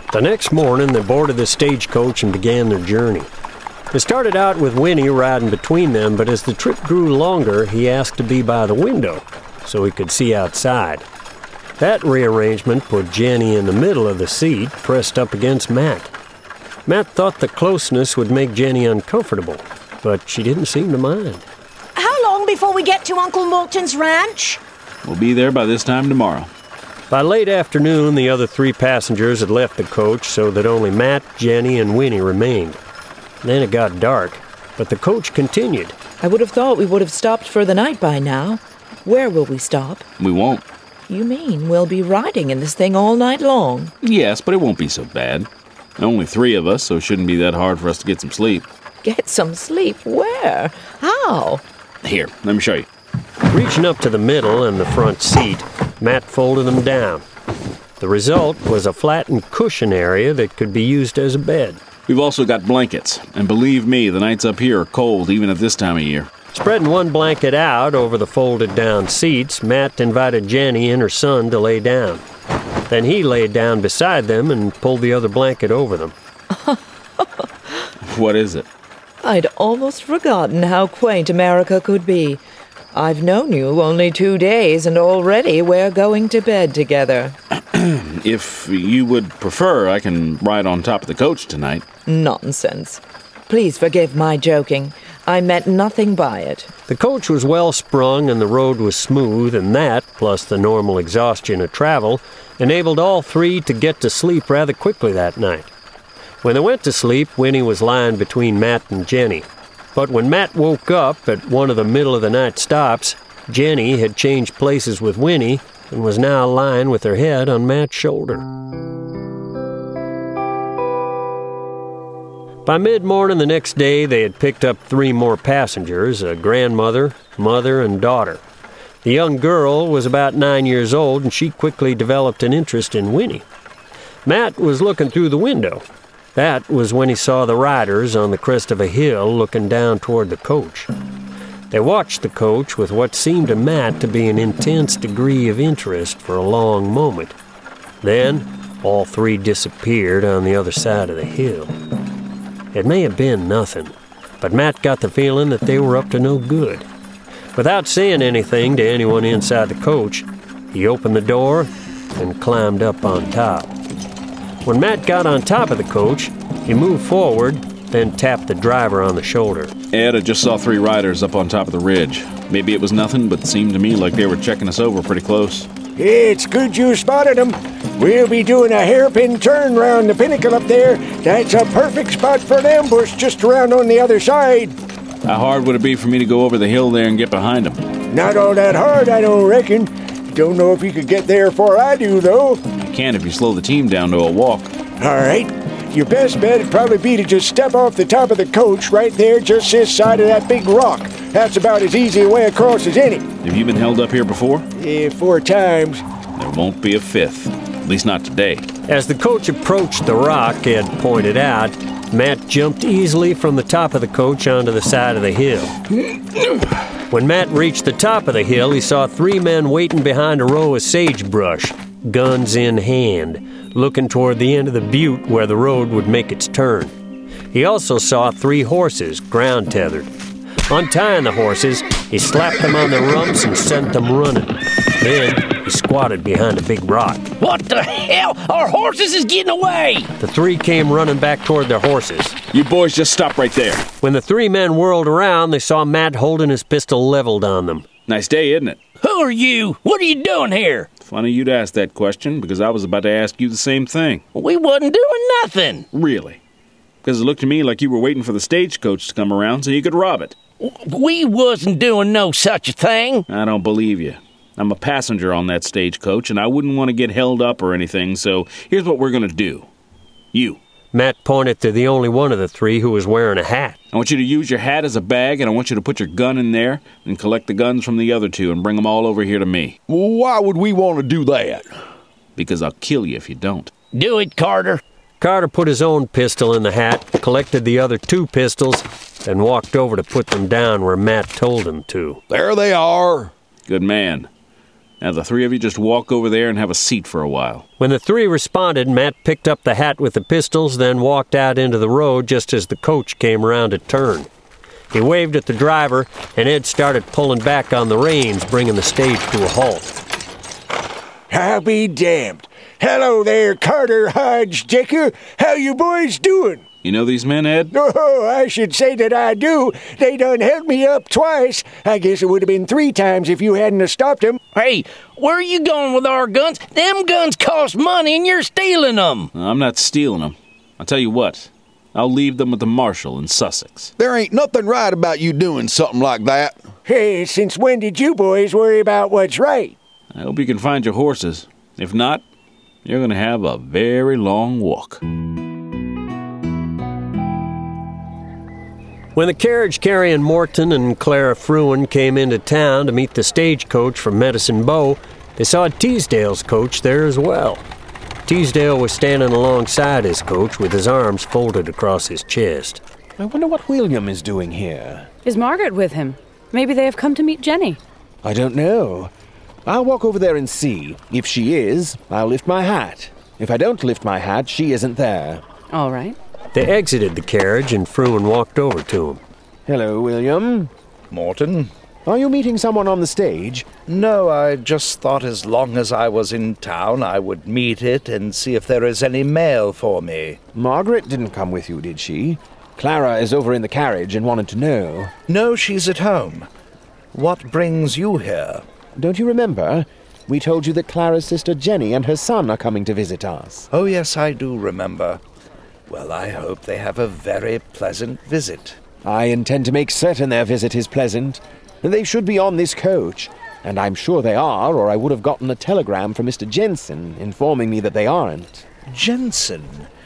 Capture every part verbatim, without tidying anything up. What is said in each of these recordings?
The next morning, they boarded the stagecoach and began their journey. It started out with Winnie riding between them, but as the trip grew longer, he asked to be by the window so he could see outside. That rearrangement put Jenny in the middle of the seat, pressed up against Matt. Matt thought the closeness would make Jenny uncomfortable, but she didn't seem to mind. How long before we get to Uncle Morton's ranch? We'll be there by this time tomorrow. By late afternoon, the other three passengers had left the coach so that only Matt, Jenny, and Winnie remained. Then it got dark, but the coach continued. I would have thought we would have stopped for the night by now. Where will we stop? We won't. You mean we'll be riding in this thing all night long? Yes, but it won't be so bad. Only three of us, so it shouldn't be that hard for us to get some sleep. Get some sleep? Where? How? Here, let me show you. Reaching up to the middle and the front seat, Matt folded them down. The result was a flattened cushion area that could be used as a bed. We've also got blankets, and believe me, the nights up here are cold even at this time of year. Spreading one blanket out over the folded-down seats, Matt invited Jenny and her son to lay down. Then he laid down beside them and pulled the other blanket over them. What is it? I'd almost forgotten how quaint America could be. I've known you only two days, and already we're going to bed together. If you would prefer, I can ride on top of the coach tonight. Nonsense. Please forgive my joking. I meant nothing by it. The coach was well sprung and the road was smooth, and that, plus the normal exhaustion of travel, enabled all three to get to sleep rather quickly that night. When they went to sleep, Winnie was lying between Matt and Jenny. But when Matt woke up at one of the middle-of-the-night stops, Jenny had changed places with Winnie and was now lying with her head on Matt's shoulder. By mid-morning the next day, they had picked up three more passengers, a grandmother, mother, and daughter. The young girl was about nine years old, and she quickly developed an interest in Winnie. Matt was looking through the window. That was when he saw the riders on the crest of a hill looking down toward the coach. They watched the coach with what seemed to Matt to be an intense degree of interest for a long moment. Then, all three disappeared on the other side of the hill. It may have been nothing, but Matt got the feeling that they were up to no good. Without saying anything to anyone inside the coach, he opened the door and climbed up on top. When Matt got on top of the coach, he moved forward, then tapped the driver on the shoulder. Ed, I just saw three riders up on top of the ridge. Maybe it was nothing, but it seemed to me like they were checking us over pretty close. It's good you spotted them. We'll be doing a hairpin turn round the pinnacle up there. That's a perfect spot for an ambush just around on the other side. How hard would it be for me to go over the hill there and get behind them? Not all that hard, I don't reckon. Don't know if you could get there before I do, though. You can if you slow the team down to a walk. All right. Your best bet would probably be to just step off the top of the coach right there just this side of that big rock. That's about as easy a way across as any. Have you been held up here before? Yeah, four times. There won't be a fifth. At least not today. As the coach approached the rock Ed pointed out, Matt jumped easily from the top of the coach onto the side of the hill. When Matt reached the top of the hill, he saw three men waiting behind a row of sagebrush, guns in hand, looking toward the end of the butte where the road would make its turn. He also saw three horses, ground-tethered. Untying the horses, he slapped them on their rumps and sent them running. Then he squatted behind a big rock. What the hell? Our horses is getting away! The three came running back toward their horses. You boys just stop right there. When the three men whirled around, they saw Matt holding his pistol leveled on them. Nice day, isn't it? Who are you? What are you doing here? Funny you'd ask that question, because I was about to ask you the same thing. We wasn't doing nothing. Really? Because it looked to me like you were waiting for the stagecoach to come around so you could rob it. We wasn't doing no such a thing. I don't believe you. I'm a passenger on that stagecoach, and I wouldn't want to get held up or anything, so here's what we're going to do. You. Matt pointed to the only one of the three who was wearing a hat. I want you to use your hat as a bag, and I want you to put your gun in there and collect the guns from the other two and bring them all over here to me. Why would we want to do that? Because I'll kill you if you don't. Do it, Carter. Carter put his own pistol in the hat, collected the other two pistols, and walked over to put them down where Matt told him to. There they are. Good man. Now the three of you just walk over there and have a seat for a while. When the three responded, Matt picked up the hat with the pistols, then walked out into the road just as the coach came around a turn. He waved at the driver, and Ed started pulling back on the reins, bringing the stage to a halt. I'll be damned. Hello there, Carter, Hodge, Dicker. How you boys doing? You know these men, Ed? Oh, I should say that I do. They done held me up twice. I guess it would have been three times if you hadn't have stopped them. Hey, where are you going with our guns? Them guns cost money and you're stealing them. I'm not stealing them. I'll tell you what. I'll leave them with the marshal in Sussex. There ain't nothing right about you doing something like that. Hey, since when did you boys worry about what's right? I hope you can find your horses. If not, you're going to have a very long walk. When the carriage carrying Morton and Clara Fruin came into town to meet the stagecoach from Medicine Bow, they saw Teasdale's coach there as well. Teasdale was standing alongside his coach with his arms folded across his chest. I wonder what William is doing here. Is Margaret with him? Maybe they have come to meet Jenny. I don't know. I'll walk over there and see. If she is, I'll lift my hat. If I don't lift my hat, she isn't there. All right. They exited the carriage and Fruin walked over to him. Hello, William. Morton? Are you meeting someone on the stage? No, I just thought as long as I was in town, I would meet it and see if there is any mail for me. Margaret didn't come with you, did she? Clara is over in the carriage and wanted to know. No, she's at home. What brings you here? Don't you remember? We told you that Clara's sister Jenny and her son are coming to visit us. Oh, yes, I do remember. Well, I hope they have a very pleasant visit. I intend to make certain their visit is pleasant. They should be on this coach, and I'm sure they are, or I would have gotten a telegram from Mister Jensen informing me that they aren't. Jensen?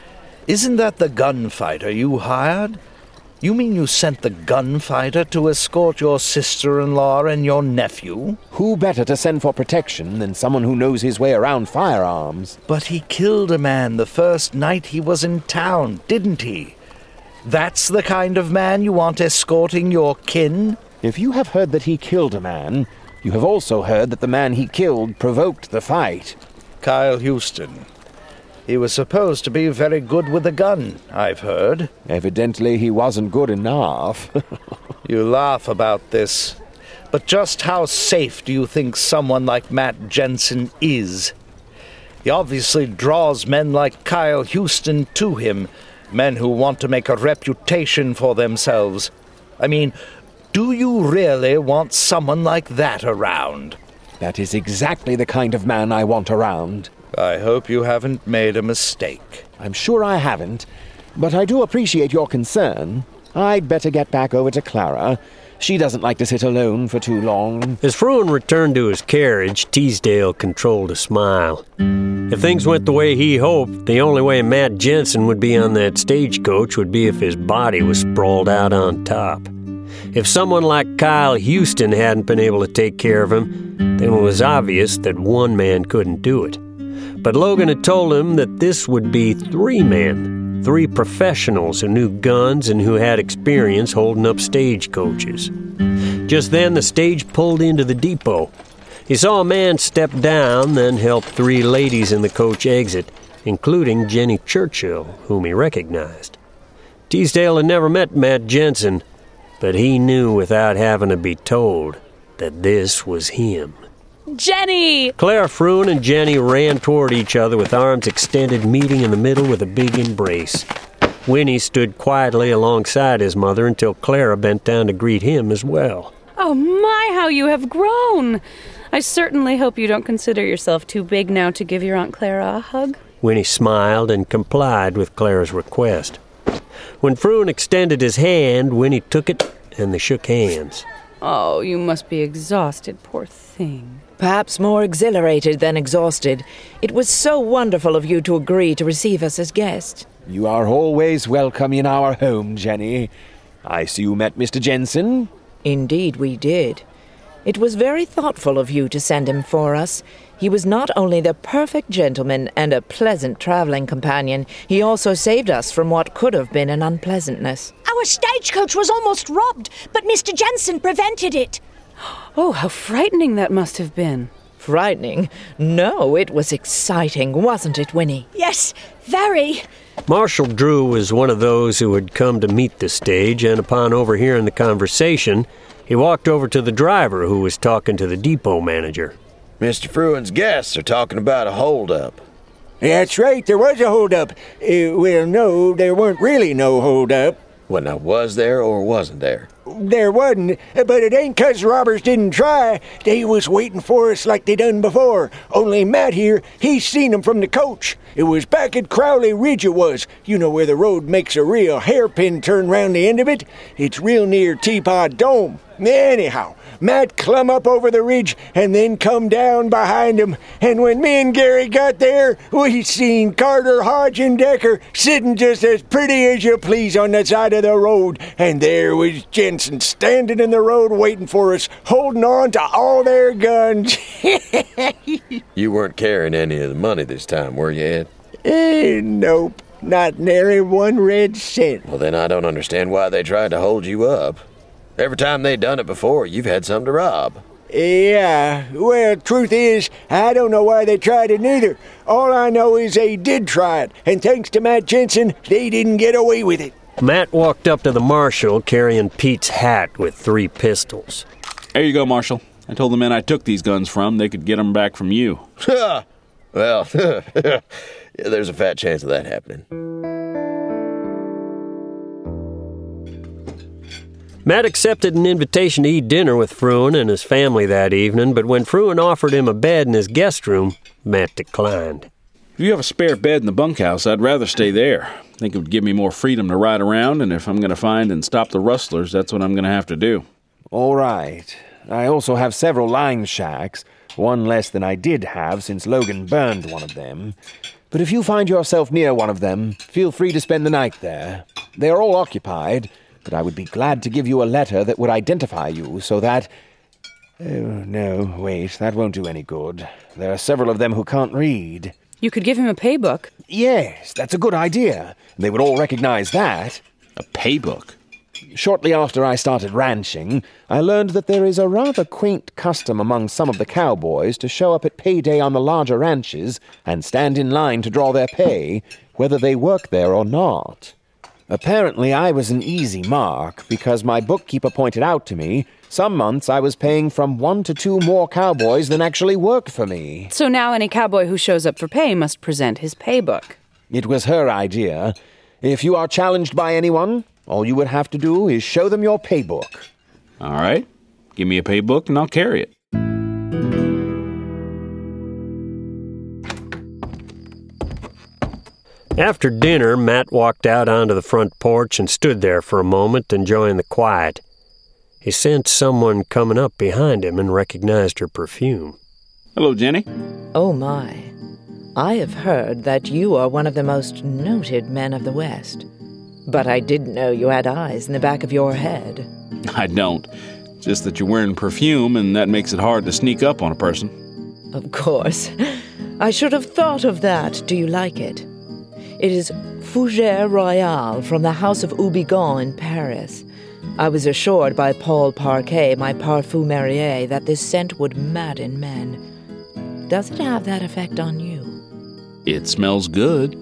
Isn't that the gunfighter you hired? You mean you sent the gunfighter to escort your sister-in-law and your nephew? Who better to send for protection than someone who knows his way around firearms? But he killed a man the first night he was in town, didn't he? That's the kind of man you want escorting your kin? If you have heard that he killed a man, you have also heard that the man he killed provoked the fight. Kyle Houston. He was supposed to be very good with a gun, I've heard. Evidently he wasn't good enough. You laugh about this, but just how safe do you think someone like Matt Jensen is? He obviously draws men like Kyle Houston to him, men who want to make a reputation for themselves. I mean, do you really want someone like that around? That is exactly the kind of man I want around. I hope you haven't made a mistake. I'm sure I haven't, but I do appreciate your concern. I'd better get back over to Clara. She doesn't like to sit alone for too long. As Fruin returned to his carriage, Teasdale controlled a smile. If things went the way he hoped, the only way Matt Jensen would be on that stagecoach would be if his body was sprawled out on top. If someone like Kyle Houston hadn't been able to take care of him, then it was obvious that one man couldn't do it. But Logan had told him that this would be three men, three professionals who knew guns and who had experience holding up stagecoaches. Just then, the stage pulled into the depot. He saw a man step down, then help three ladies in the coach exit, including Jenny Churchill, whom he recognized. Teasdale had never met Matt Jensen, but he knew without having to be told that this was him. Jenny! Clara Fruin and Jenny ran toward each other with arms extended, meeting in the middle with a big embrace. Winnie stood quietly alongside his mother until Clara bent down to greet him as well. Oh my, how you have grown! I certainly hope you don't consider yourself too big now to give your Aunt Clara a hug. Winnie smiled and complied with Clara's request. When Fruin extended his hand, Winnie took it and they shook hands. Oh, you must be exhausted, poor thing. Perhaps more exhilarated than exhausted. It was so wonderful of you to agree to receive us as guests. You are always welcome in our home, Jenny. I see you met Mister Jensen. Indeed we did. It was very thoughtful of you to send him for us. He was not only the perfect gentleman and a pleasant traveling companion, he also saved us from what could have been an unpleasantness. Our stagecoach was almost robbed, but Mister Jensen prevented it. Oh, how frightening that must have been. Frightening? No, it was exciting, wasn't it, Winnie? Yes, very. Marshal Drew was one of those who had come to meet the stage, and upon overhearing the conversation, he walked over to the driver who was talking to the depot manager. Mister Fruin's guests are talking about a holdup. That's right, there was a holdup. Uh, well, no, there weren't really no holdup. Well, now, was there or wasn't there? There wasn't, but it ain't 'cause robbers didn't try. They was waiting for us like they done before. Only Matt here, he's seen 'em from the coach. It was back at Crowley Ridge it was. You know where the road makes a real hairpin turn round the end of it? It's real near Teapot Dome. Anyhow, Matt clumb up over the ridge and then come down behind him. And when me and Gary got there, we seen Carter, Hodge, and Decker sitting just as pretty as you please on the side of the road. And there was Jensen standing in the road waiting for us, holding on to all their guns. You weren't carrying any of the money this time, were you, Ed? Eh, nope. Not nary one red cent. Well, then I don't understand why they tried to hold you up. Every time they done it before, you've had something to rob. Yeah, well, truth is, I don't know why they tried it neither. All I know is they did try it, and thanks to Matt Jensen, they didn't get away with it. Matt walked up to the marshal carrying Pete's hat with three pistols. There you go, Marshal. I told the men I took these guns from they could get them back from you. Well, yeah, there's a fat chance of that happening. Matt accepted an invitation to eat dinner with Fruin and his family that evening, but when Fruin offered him a bed in his guest room, Matt declined. If you have a spare bed in the bunkhouse, I'd rather stay there. I think it would give me more freedom to ride around, and if I'm going to find and stop the rustlers, that's what I'm going to have to do. All right. I also have several line shacks, one less than I did have since Logan burned one of them. But if you find yourself near one of them, feel free to spend the night there. They are all occupied, but I would be glad to give you a letter that would identify you so that... Oh, no, wait, that won't do any good. There are several of them who can't read. You could give him a paybook. Yes, that's a good idea. They would all recognize that. A paybook? Shortly after I started ranching, I learned that there is a rather quaint custom among some of the cowboys to show up at payday on the larger ranches and stand in line to draw their pay, whether they work there or not. Apparently, I was an easy mark because my bookkeeper pointed out to me some months I was paying from one to two more cowboys than actually worked for me. So now any cowboy who shows up for pay must present his paybook. It was her idea. If you are challenged by anyone, all you would have to do is show them your paybook. All right. Give me a paybook and I'll carry it. After dinner, Matt walked out onto the front porch and stood there for a moment, enjoying the quiet. He sensed someone coming up behind him and recognized her perfume. Hello, Jenny. Oh, my. I have heard that you are one of the most noted men of the West. But I didn't know you had eyes in the back of your head. I don't. Just that you're wearing perfume, and that makes it hard to sneak up on a person. Of course. I should have thought of that. Do you like it? It is Fougère Royale from the House of Houbigant in Paris. I was assured by Paul Parquet, my parfumerier, that this scent would madden men. Does it have that effect on you? It smells good.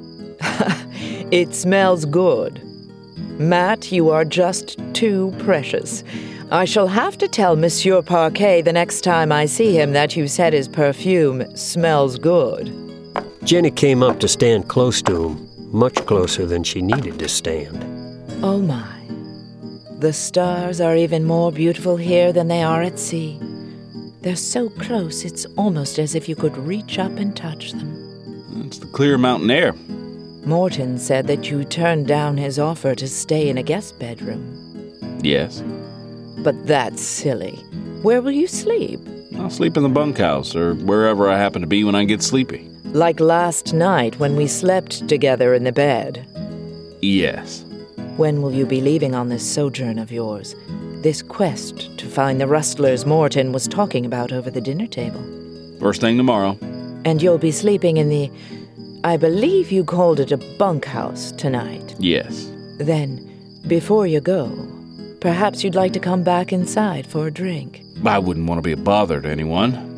It smells good. Matt, you are just too precious. I shall have to tell Monsieur Parquet the next time I see him that you said his perfume smells good. Jenny came up to stand close to him, much closer than she needed to stand. Oh, my. The stars are even more beautiful here than they are at sea. They're so close, it's almost as if you could reach up and touch them. It's the clear mountain air. Morton said that you turned down his offer to stay in a guest bedroom. Yes. But that's silly. Where will you sleep? I'll sleep in the bunkhouse or wherever I happen to be when I get sleepy. Like last night when we slept together in the bed. Yes. When will you be leaving on this sojourn of yours? This quest to find the rustlers Morton was talking about over the dinner table? First thing tomorrow. And you'll be sleeping in the... I believe you called it a bunkhouse tonight. Yes. Then, before you go, perhaps you'd like to come back inside for a drink. I wouldn't want to be a bother to anyone.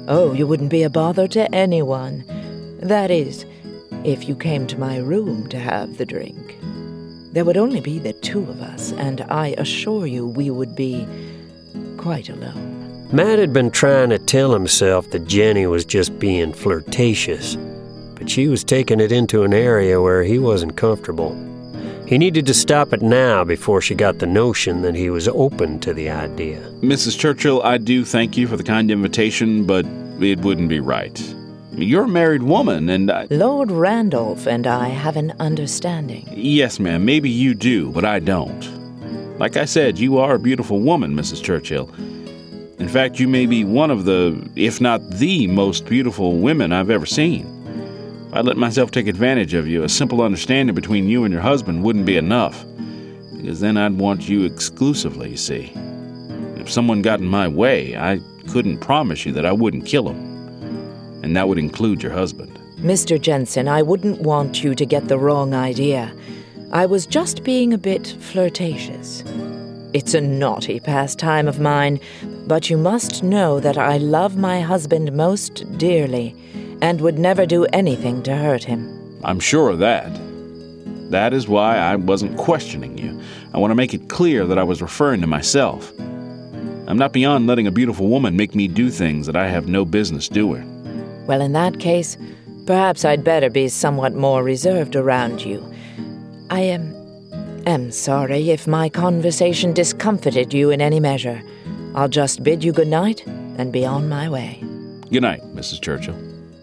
Oh, you wouldn't be a bother to anyone. That is, if you came to my room to have the drink. There would only be the two of us, and I assure you we would be quite alone. Matt had been trying to tell himself that Jenny was just being flirtatious, but she was taking it into an area where he wasn't comfortable. He needed to stop it now before she got the notion that he was open to the idea. Missus Churchill, I do thank you for the kind invitation, but it wouldn't be right. You're a married woman, and I... Lord Randolph and I have an understanding. Yes, ma'am, maybe you do, but I don't. Like I said, you are a beautiful woman, Missus Churchill. In fact, you may be one of the, if not the most beautiful women I've ever seen. If I let myself take advantage of you, a simple understanding between you and your husband wouldn't be enough, because then I'd want you exclusively, you see. If someone got in my way, I couldn't promise you that I wouldn't kill him. And that would include your husband. Mister Jensen, I wouldn't want you to get the wrong idea. I was just being a bit flirtatious. It's a naughty pastime of mine, but you must know that I love my husband most dearly and would never do anything to hurt him. I'm sure of that. That is why I wasn't questioning you. I want to make it clear that I was referring to myself. I'm not beyond letting a beautiful woman make me do things that I have no business doing. Well, in that case, perhaps I'd better be somewhat more reserved around you. I am, am sorry if my conversation discomfited you in any measure. I'll just bid you good night and be on my way. Good night, Missus Churchill.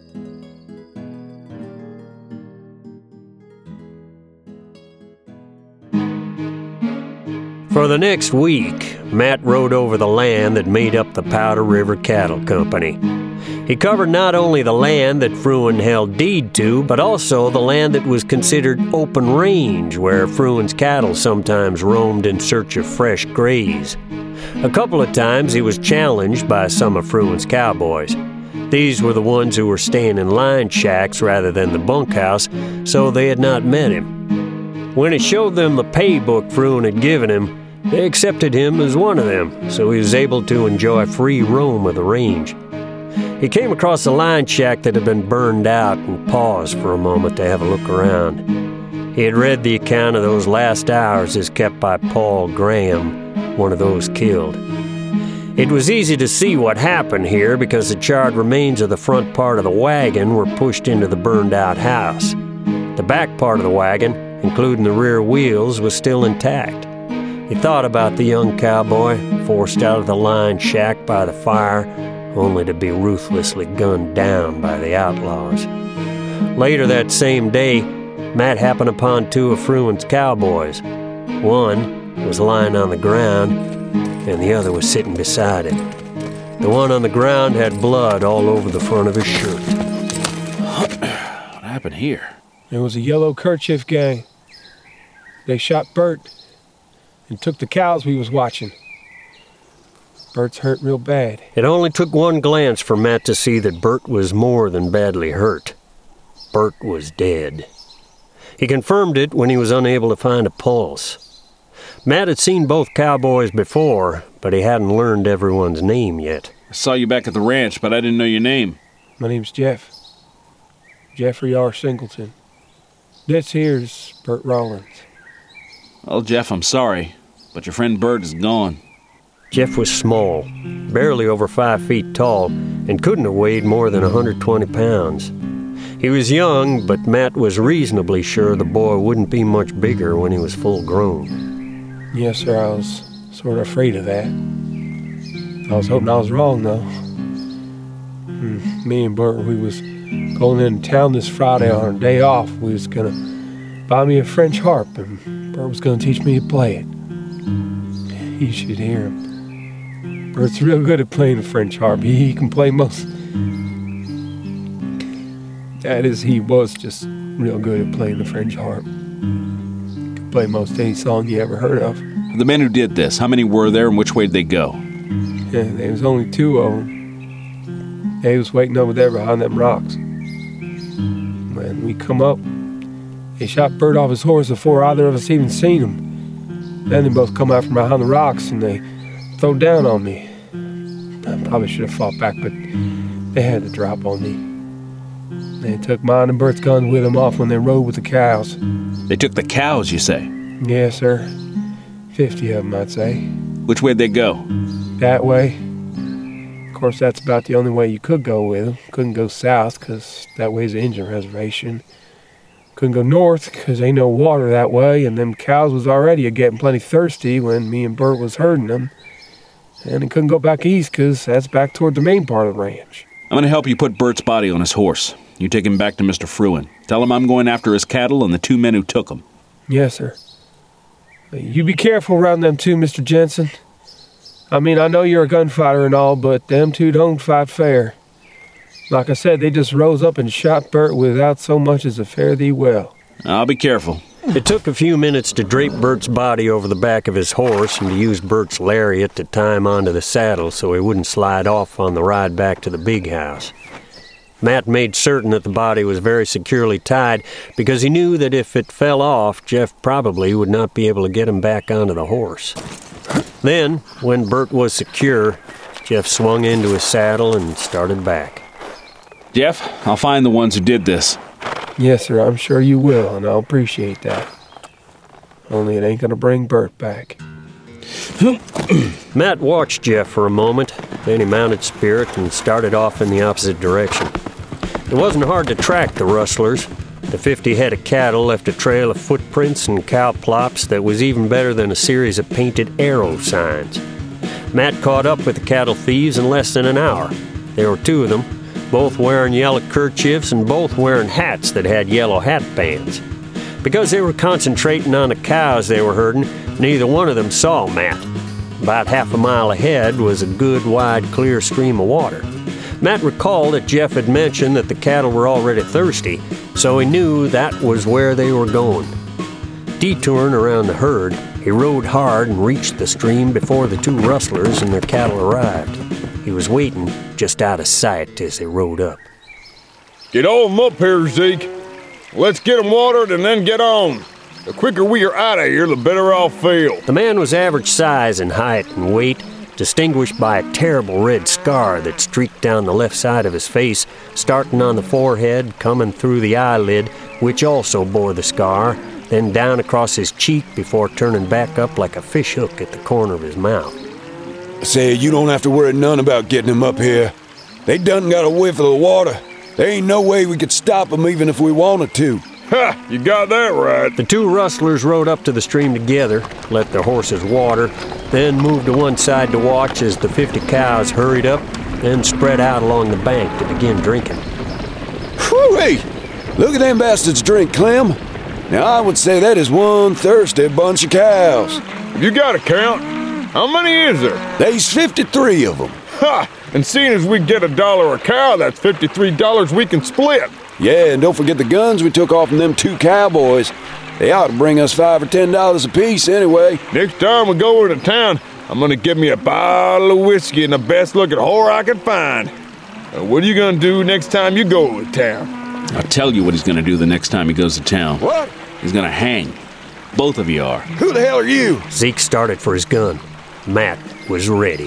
For the next week, Matt rode over the land that made up the Powder River Cattle Company. He covered not only the land that Fruin held deed to, but also the land that was considered open range, where Fruin's cattle sometimes roamed in search of fresh graze. A couple of times he was challenged by some of Fruin's cowboys. These were the ones who were staying in line shacks rather than the bunkhouse, so they had not met him. When he showed them the pay book Fruin had given him, they accepted him as one of them, so he was able to enjoy free roam of the range. He came across a line shack that had been burned out and paused for a moment to have a look around. He had read the account of those last hours as kept by Paul Graham, one of those killed. It was easy to see what happened here because the charred remains of the front part of the wagon were pushed into the burned-out house. The back part of the wagon, including the rear wheels, was still intact. He thought about the young cowboy, forced out of the line shack by the fire, only to be ruthlessly gunned down by the outlaws. Later that same day, Matt happened upon two of Fruin's cowboys. One was lying on the ground, and the other was sitting beside him. The one on the ground had blood all over the front of his shirt. What happened here? There was a yellow kerchief gang. They shot Bert and took the cows we was watching. Bert's hurt real bad. It only took one glance for Matt to see that Bert was more than badly hurt. Bert was dead. He confirmed it when he was unable to find a pulse. Matt had seen both cowboys before, but he hadn't learned everyone's name yet. I saw you back at the ranch, but I didn't know your name. My name's Jeff. Jeffrey R. Singleton. This here's Bert Rollins. Well, Jeff, I'm sorry, but your friend Bert is gone. Jeff was small, barely over five feet tall, and couldn't have weighed more than one hundred twenty pounds. He was young, but Matt was reasonably sure the boy wouldn't be much bigger when he was full grown. Yes, sir, I was sort of afraid of that. I was hoping I was wrong, though. Hmm, me and Bert, we was going into town this Friday on our day off. We was going to buy me a French harp, and Bert was going to teach me to play it. You should hear him. Bert's real good at playing the French harp. He, he can play most... That is, he was just real good at playing the French harp. He could play most any song you ever heard of. The men who did this, how many were there and which way did they go? Yeah, there was only two of them. They was waiting over there behind them rocks. When we come up, they shot Bert off his horse before either of us even seen him. Then they both come out from behind the rocks and they throw down on me. I probably should have fought back, but They had to drop on me. They took mine and Bert's guns with them off when they rode with the cows. They took the cows, you say? Yes, sir. Fifty of them, I'd say. Which way'd they go? That way. Of course, that's about the only way you could go with them. Couldn't go south, because that way's an Indian reservation. Couldn't go north, because ain't no water that way, and them cows was already a-getting plenty thirsty when me and Bert was herding them. And they couldn't go back east, because that's back toward the main part of the ranch. I'm going to help you put Bert's body on his horse. You take him back to Mister Fruin. Tell him I'm going after his cattle and the two men who took them. Yes, sir. You be careful around them two, Mister Jensen. I mean, I know you're a gunfighter and all, but them two don't fight fair. Like I said, they just rose up and shot Bert without so much as a fare thee well. I'll be careful. It took a few minutes to drape Bert's body over the back of his horse and to use Bert's lariat to tie him onto the saddle so he wouldn't slide off on the ride back to the big house. Matt made certain that the body was very securely tied because he knew that if it fell off, Jeff probably would not be able to get him back onto the horse. Then, when Bert was secure, Jeff swung into his saddle and started back. Jeff, I'll find the ones who did this. Yes, sir, I'm sure you will, and I'll appreciate that. Only it ain't gonna bring Bert back. Matt watched Jeff for a moment, then he mounted Spirit and started off in the opposite direction. It wasn't hard to track the rustlers. The fifty head of cattle left a trail of footprints and cow plops that was even better than a series of painted arrow signs. Matt caught up with the cattle thieves in less than an hour. There were two of them, both wearing yellow kerchiefs and both wearing hats that had yellow hat bands. Because they were concentrating on the cows they were herding, neither one of them saw Matt. About half a mile ahead was a good, wide, clear stream of water. Matt recalled that Jeff had mentioned that the cattle were already thirsty, so he knew that was where they were going. Detouring around the herd, he rode hard and reached the stream before the two rustlers and their cattle arrived. He was waiting just out of sight as they rode up. Get all them up here, Zeke. Let's get them watered and then get on. The quicker we are out of here, the better I'll feel. The man was average size in height and weight, distinguished by a terrible red scar that streaked down the left side of his face, starting on the forehead, coming through the eyelid, which also bore the scar, then down across his cheek before turning back up like a fish hook at the corner of his mouth. Say, you don't have to worry none about getting them up here. They done got a whiff of the water. There ain't no way we could stop them even if we wanted to. Ha! You got that right. The two rustlers rode up to the stream together, let their horses water, then moved to one side to watch as the fifty cows hurried up, then spread out along the bank to begin drinking. Whew, hey! Look at them bastards drink, Clem. Now I would say that is one thirsty bunch of cows. You got a count? How many is there? There's fifty-three of them. Ha! And seeing as we get a dollar a cow, that's fifty-three dollars we can split. Yeah, and don't forget the guns we took off from them two cowboys. They ought to bring us five or ten dollars apiece anyway. Next time we go into town, I'm gonna get me a bottle of whiskey and the best looking whore I can find. Uh, what are you gonna do next time you go to town? I'll tell you what he's gonna do the next time he goes to town. What? He's gonna hang. Both of you are. Who the hell are you? Zeke started for his gun. Matt was ready.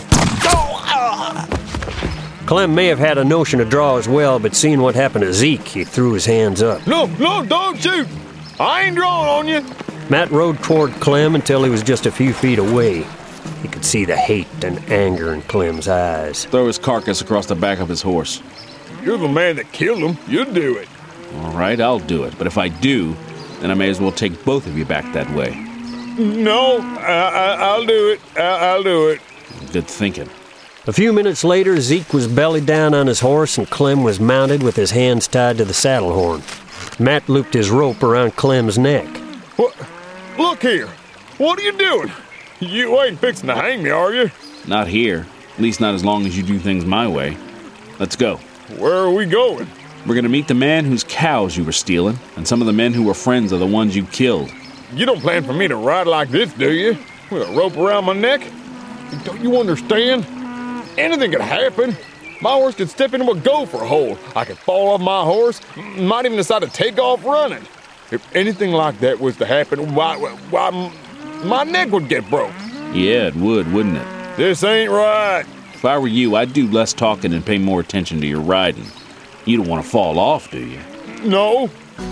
Clem may have had a notion to draw as well, but seeing what happened to Zeke, he threw his hands up. No, no, don't shoot! I ain't drawing on you! Matt rode toward Clem until he was just a few feet away. He could see the hate and anger in Clem's eyes. Throw his carcass across the back of his horse. You're the man that killed him. You do it. All right, I'll do it. But if I do, then I may as well take both of you back that way. No, I, I, I'll do it. I, I'll do it. Good thinking. A few minutes later, Zeke was belly down on his horse and Clem was mounted with his hands tied to the saddle horn. Matt looped his rope around Clem's neck. What? Look here. What are you doing? You ain't fixing to hang me, are you? Not here. At least not as long as you do things my way. Let's go. Where are we going? We're going to meet the man whose cows you were stealing and some of the men who were friends of the ones you killed. You don't plan for me to ride like this, do you? With a rope around my neck? Don't you understand? Anything could happen. My horse could step into a gopher hole. I could fall off my horse, might even decide to take off running. If anything like that was to happen, why, why, my neck would get broke. Yeah, it would, wouldn't it? This ain't right. If I were you, I'd do less talking and pay more attention to your riding. You don't want to fall off, do you? No.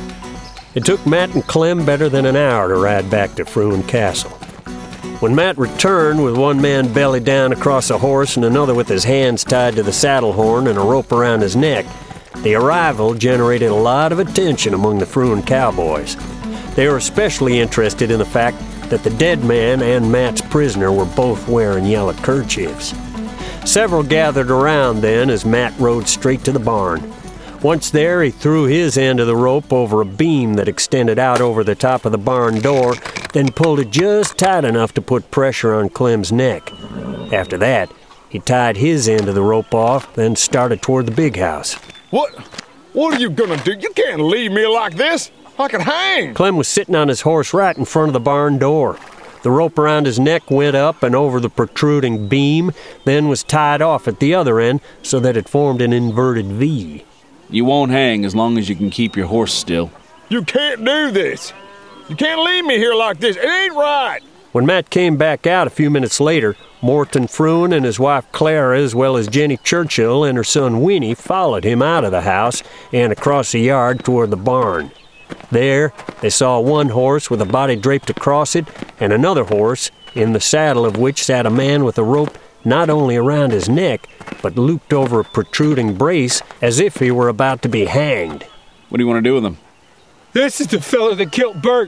It took Matt and Clem better than an hour to ride back to Fruin Castle. When Matt returned with one man belly down across a horse and another with his hands tied to the saddle horn and a rope around his neck, the arrival generated a lot of attention among the Fruin cowboys. They were especially interested in the fact that the dead man and Matt's prisoner were both wearing yellow kerchiefs. Several gathered around then as Matt rode straight to the barn. Once there, he threw his end of the rope over a beam that extended out over the top of the barn door, then pulled it just tight enough to put pressure on Clem's neck. After that, he tied his end of the rope off, then started toward the big house. What? What are you gonna do? You can't leave me like this. I could hang. Clem was sitting on his horse right in front of the barn door. The rope around his neck went up and over the protruding beam, then was tied off at the other end so that it formed an inverted V. You won't hang as long as you can keep your horse still. You can't do this. You can't leave me here like this. It ain't right. When Matt came back out a few minutes later, Morton Fruin and his wife Clara, as well as Jenny Churchill and her son Winnie, followed him out of the house and across the yard toward the barn. There, they saw one horse with a body draped across it and another horse, in the saddle of which sat a man with a rope not only around his neck, but looped over a protruding brace as if he were about to be hanged. What do you want to do with him? This is the fella that killed Bert.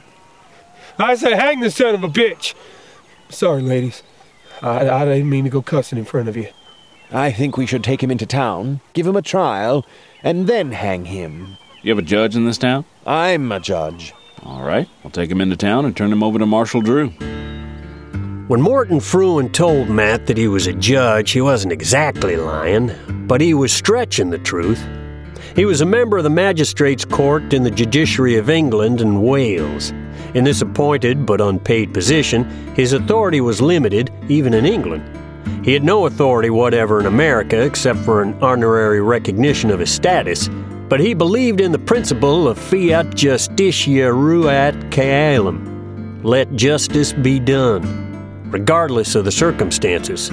I say hang the son of a bitch. Sorry, ladies. I, I didn't mean to go cussing in front of you. I think we should take him into town, give him a trial, and then hang him. You have a judge in this town? I'm a judge. All right, we'll take him into town and turn him over to Marshal Drew. When Morton Fruin told Matt that he was a judge, he wasn't exactly lying, but he was stretching the truth. He was a member of the magistrates' court in the judiciary of England and Wales. In this appointed but unpaid position, his authority was limited, even in England. He had no authority whatever in America except for an honorary recognition of his status, but he believed in the principle of fiat justitia ruat caelum. Let justice be done, regardless of the circumstances.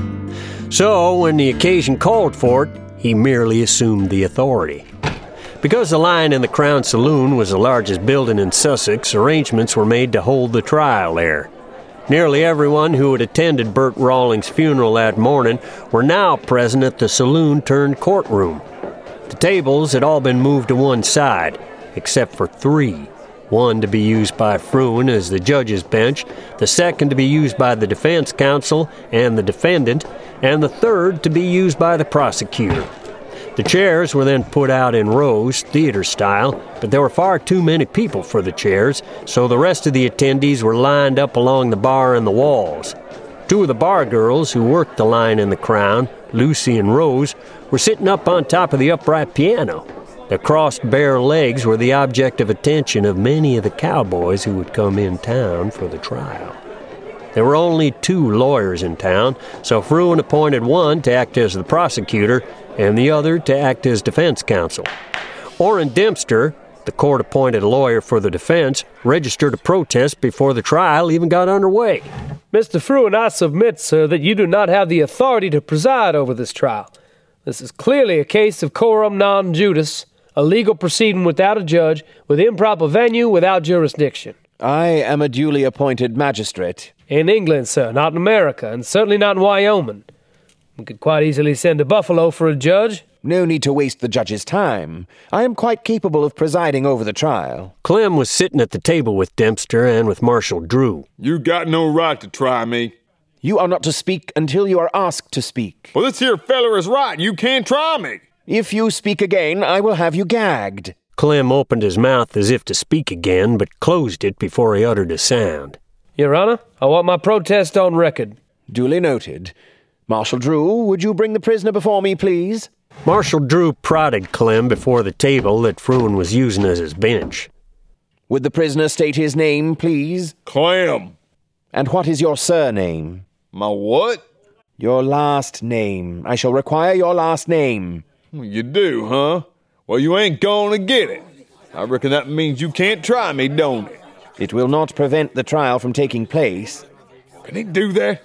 So, when the occasion called for it, he merely assumed the authority. Because the Lion in the Crown Saloon was the largest building in Sussex, arrangements were made to hold the trial there. Nearly everyone who had attended Bert Rawlings' funeral that morning were now present at the saloon-turned-courtroom. The tables had all been moved to one side, except for three. One to be used by Fruin as the judge's bench, the second to be used by the defense counsel and the defendant, and the third to be used by the prosecutor. The chairs were then put out in rows, theater style, but there were far too many people for the chairs, so the rest of the attendees were lined up along the bar and the walls. Two of the bar girls who worked the Lion in the Crown, Lucy and Rose, were sitting up on top of the upright piano. Their crossed bare legs were the object of attention of many of the cowboys who would come in town for the trial. There were only two lawyers in town, so Fruin appointed one to act as the prosecutor and the other to act as defense counsel. Orrin Dempster, the court-appointed lawyer for the defense, registered a protest before the trial even got underway. Mister Fruin, I submit, sir, that you do not have the authority to preside over this trial. This is clearly a case of coram non judice, a legal proceeding without a judge, with improper venue, without jurisdiction. I am a duly appointed magistrate. In England, sir, not in America, and certainly not in Wyoming. We could quite easily send to Buffalo for a judge. No need to waste the judge's time. I am quite capable of presiding over the trial. Clem was sitting at the table with Dempster and with Marshal Drew. You got no right to try me. You are not to speak until you are asked to speak. Well, this here feller is right. You can't try me. If you speak again, I will have you gagged. Clem opened his mouth as if to speak again, but closed it before he uttered a sound. Your Honor, I want my protest on record. Duly noted. Marshal Drew, would you bring the prisoner before me, please? Marshal Drew prodded Clem before the table that Fruin was using as his bench. Would the prisoner state his name, please? Clem. And what is your surname? My what? Your last name. I shall require your last name. You do, huh? Well, you ain't gonna get it. I reckon that means you can't try me, don't it? It will not prevent the trial from taking place. Can he do that?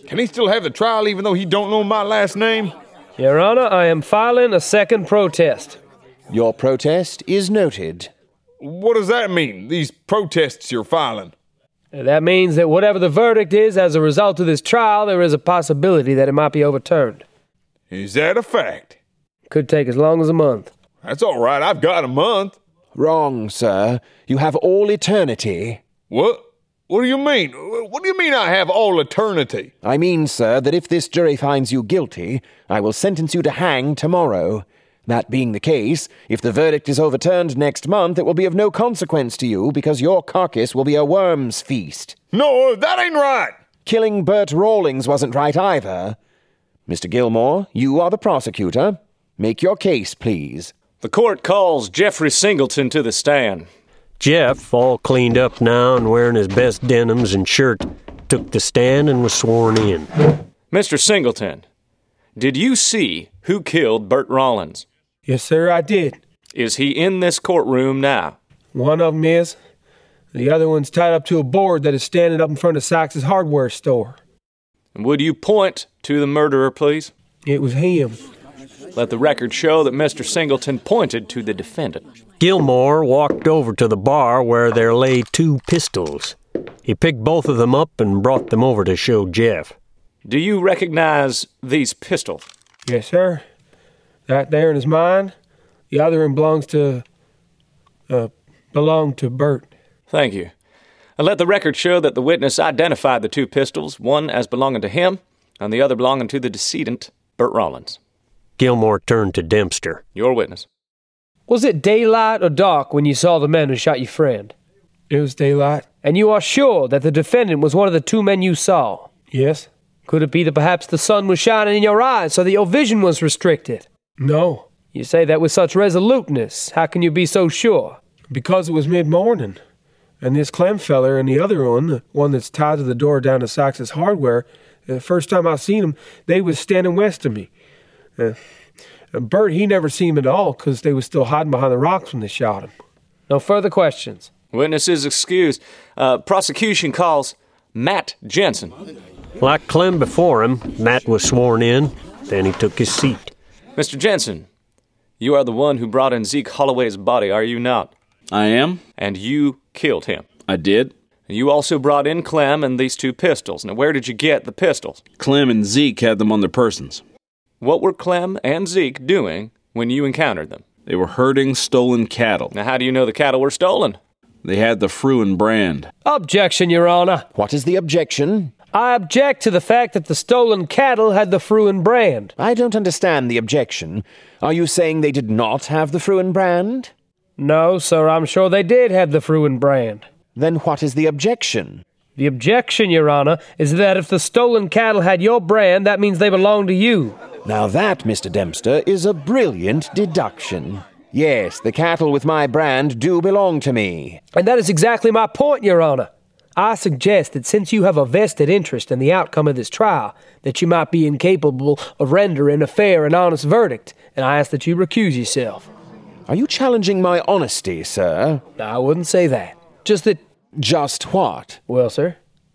Can he still have the trial even though he don't know my last name? Your Honor, I am filing a second protest. Your protest is noted. What does that mean, these protests you're filing? That means that whatever the verdict is as a result of this trial, there is a possibility that it might be overturned. Is that a fact? Could take as long as a month. That's all right, I've got a month. Wrong, sir. You have all eternity. What? What do you mean? What do you mean I have all eternity? I mean, sir, that if this jury finds you guilty, I will sentence you to hang tomorrow. That being the case, if the verdict is overturned next month, it will be of no consequence to you because your carcass will be a worm's feast. No, that ain't right. Killing Bert Rawlings wasn't right either. Mister Gilmore, you are the prosecutor. Make your case, please. The court calls Jeffrey Singleton to the stand. Jeff, all cleaned up now and wearing his best denims and shirt, took the stand and was sworn in. Mister Singleton, did you see who killed Bert Rawlings? Yes, sir, I did. Is he in this courtroom now? One of them is. The other one's tied up to a board that is standing up in front of Sykes' hardware store. And would you point to the murderer, please? It was him. Let the record show that Mister Singleton pointed to the defendant. Gilmore walked over to the bar where there lay two pistols. He picked both of them up and brought them over to show Jeff. Do you recognize these pistols? Yes, sir. That there is mine. The other one belongs to, uh, belonged to Bert. Thank you. And let the record show that the witness identified the two pistols, one as belonging to him, and the other belonging to the decedent, Bert Rawlings. Gilmore turned to Dempster. Your witness. Was it daylight or dark when you saw the men who shot your friend? It was daylight. And you are sure that the defendant was one of the two men you saw? Yes. Could it be that perhaps the sun was shining in your eyes so that your vision was restricted? No. You say that with such resoluteness. How can you be so sure? Because it was mid-morning. And this Clem feller and the other one, the one that's tied to the door down to Sykes' hardware, the first time I seen them, they was standing west of me. Uh, Bert, he never seen him at all because they was still hiding behind the rocks when they shot him. No further questions. Witness is excused. Uh, prosecution calls Matt Jensen. Like Clem before him, Matt was sworn in. Then he took his seat. Mister Jensen, you are the one who brought in Zeke Holloway's body, are you not? I am. And you killed him. I did. And you also brought in Clem and these two pistols. Now, where did you get the pistols? Clem and Zeke had them on their persons. What were Clem and Zeke doing when you encountered them? They were herding stolen cattle. Now, how do you know the cattle were stolen? They had the Fruin brand. Objection, Your Honor. What is the objection? I object to the fact that the stolen cattle had the Fruin brand. I don't understand the objection. Are you saying they did not have the Fruin brand? No, sir, I'm sure they did have the Fruin brand. Then what is the objection? The objection, Your Honor, is that if the stolen cattle had your brand, that means they belong to you. Now that, Mister Dempster, is a brilliant deduction. Yes, the cattle with my brand do belong to me. And that is exactly my point, Your Honor. I suggest that since you have a vested interest in the outcome of this trial, that you might be incapable of rendering a fair and honest verdict, and I ask that you recuse yourself. Are you challenging my honesty, sir? I wouldn't say that. Just that... Just what? Well, sir,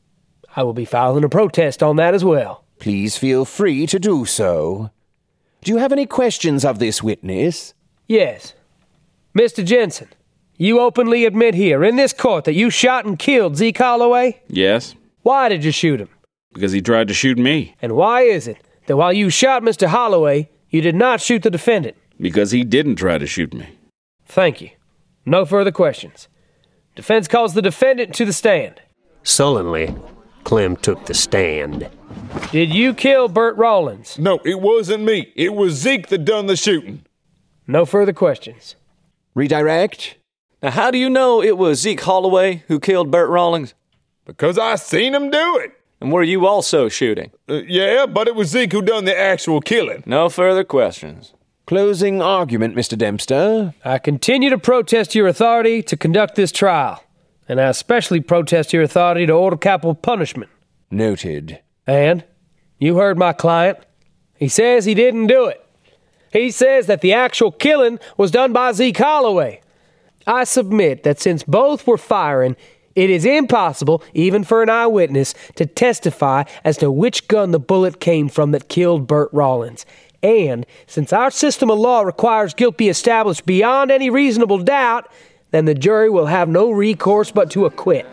I will be filing a protest on that as well. Please feel free to do so. Do you have any questions of this witness? Yes. Mister Jensen, you openly admit here in this court that you shot and killed Zeke Holloway? Yes. Why did you shoot him? Because he tried to shoot me. And why is it that while you shot Mister Holloway, you did not shoot the defendant? Because he didn't try to shoot me. Thank you. No further questions. Defense calls the defendant to the stand. Sullenly, Clem took the stand. Did you kill Bert Rawlings? No, it wasn't me. It was Zeke that done the shooting. No further questions. Redirect. Now, how do you know it was Zeke Holloway who killed Bert Rawlings? Because I seen him do it. And were you also shooting? Uh, yeah, but it was Zeke who done the actual killing. No further questions. Closing argument, Mister Dempster. I continue to protest your authority to conduct this trial, and I especially protest your authority to order capital punishment. Noted. And you heard my client. He says he didn't do it. He says that the actual killing was done by Zeke Holloway. I submit that since both were firing, It is impossible, even for an eyewitness, to testify as to which gun the bullet came from that killed Burt Rollins. And, since our system of law requires guilt be established beyond any reasonable doubt, then the jury will have no recourse but to acquit.